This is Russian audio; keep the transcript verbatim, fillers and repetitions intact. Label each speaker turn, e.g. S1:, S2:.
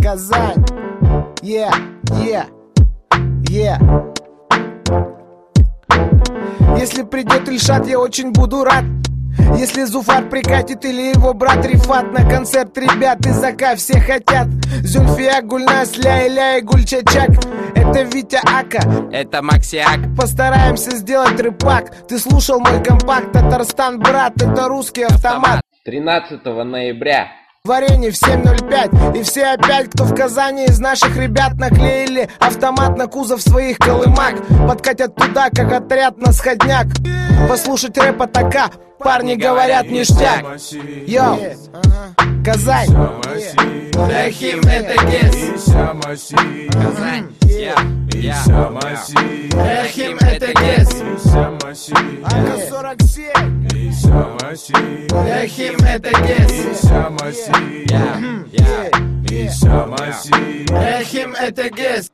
S1: Казань. Yeah, yeah, yeah. Если придет Ильшат, я очень буду рад. Если Зуфар прикатит или его брат Рифат на концерт, ребят из АК все хотят. Зюльфия, Гульнас, Ля-Ля и Гульчачак. Это Витя Ака,
S2: это Максиак.
S1: Постараемся сделать рэпак. Ты слушал мой компакт, Татарстан, брат, это русский автомат.
S2: тринадцатого ноября.
S1: Варенье в семь ноль пять. И все опять, кто в Казани из наших ребят, наклеили автомат на кузов своих колымак. Подкатят туда, как отряд на сходняк. Послушать рэпа така, парни говорят ништяк. Йоу, Казань.
S2: Рахим это Гес. Казань. Рахим это Гес.
S1: АК сорок семь.
S2: Рахим это Гес. Рахим это Гес.